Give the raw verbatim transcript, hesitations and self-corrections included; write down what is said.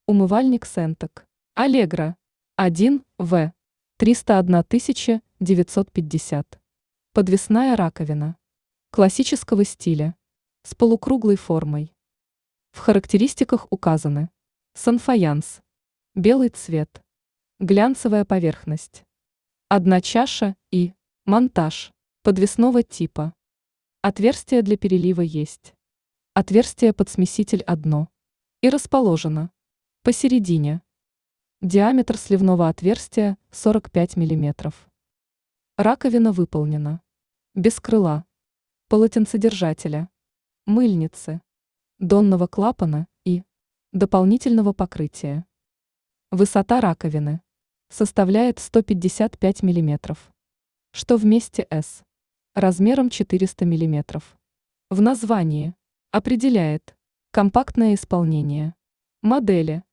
Умывальник Сентек. Аллегро. один В. триста одна тысяча девятьсот пятьдесят. Подвесная раковина. Классического стиля. С полукруглой формой. В характеристиках указаны: санфаянс. Белый цвет. Глянцевая поверхность. Одна чаша и монтаж подвесного типа. Отверстие для перелива есть. Отверстие под смеситель одно. И расположено посередине. Диаметр сливного отверстия сорок пять миллиметров. Раковина выполнена без крыла, полотенцедержателя, мыльницы, донного клапана и дополнительного покрытия. Высота раковины составляет сто пятьдесят пять миллиметров, что вместе S размером четыреста миллиметров. В названии определяет компактное исполнение модели.